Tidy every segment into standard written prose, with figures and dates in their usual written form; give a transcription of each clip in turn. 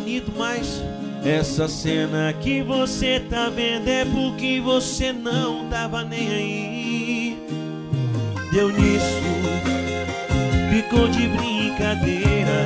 bonito, mas essa cena que você tá vendo é porque você não tava nem aí. Deu nisso, ficou de brincadeira,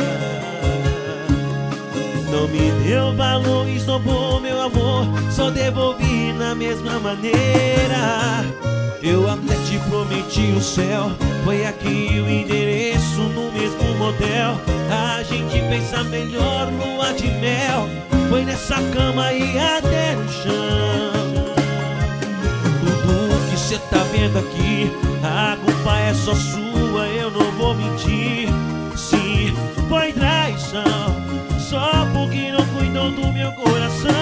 não me deu valor, esnobou meu amor, só devolvi na mesma maneira. Eu até te prometi o céu, foi aqui o endereço, no mesmo motel. A gente pensa melhor, lua de mel, foi nessa cama e até no chão. Tudo que cê tá vendo aqui, a culpa é só sua, eu não vou mentir. Sim, foi traição, só porque não cuidou do meu coração.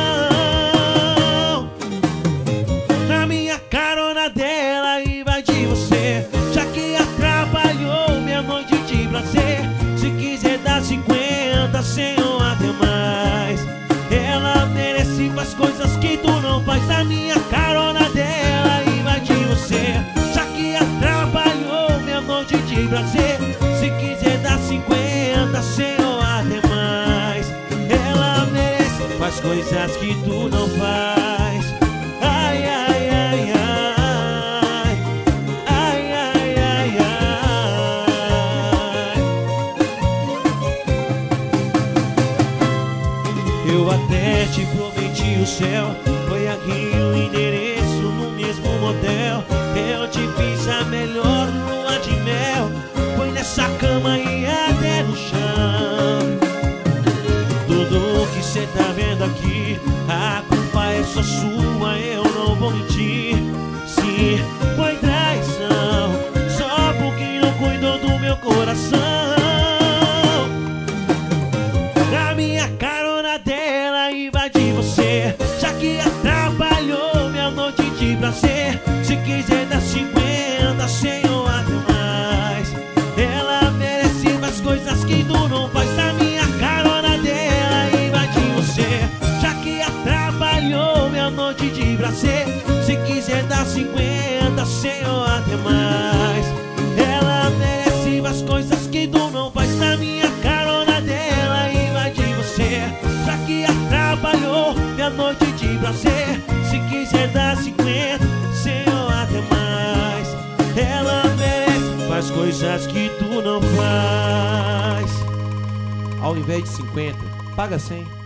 Na minha carona dela e vai de você, já que atrapalhou minha noite de prazer. Se quiser dar 50, sem ou até mais, ela merece, faz coisas que tu não faz. Na minha carona dela e vai de você, já que atrapalhou minha noite de prazer. Se quiser dar 50, sem ou até mais, ela merece, faz coisas que tu não faz. Ai, ai, ai, ai, ai, ai, ai, ai. Eu até te prometi o céu, foi aqui o endereço, no mesmo motel. Eu te fiz a melhor lua de mel, foi nessa cama e até no chão. Tudo que cê tá vendo aqui, a culpa é só sua, eu não vou mentir. Sim, foi traição, só porque não cuidou do meu coração. Na minha carona dela e vai de você, já que atrapalhou minha noite de prazer. Se quiser dar 50, sem ou até mais, ela merece, mais coisas que tu não faz. Na minha carona dela e vai de você, já que atrapalhou minha noite de prazer. Se quiser dar 50, sem ou até mais, ela merece, mais coisas que tu não faz. Na minha carona dela e vai de você, já que atrapalhou minha noite de prazer. Se quiser dar 50, sem ou até mais, ela merece, faz coisas que tu não faz. Ao invés de 50, paga 100.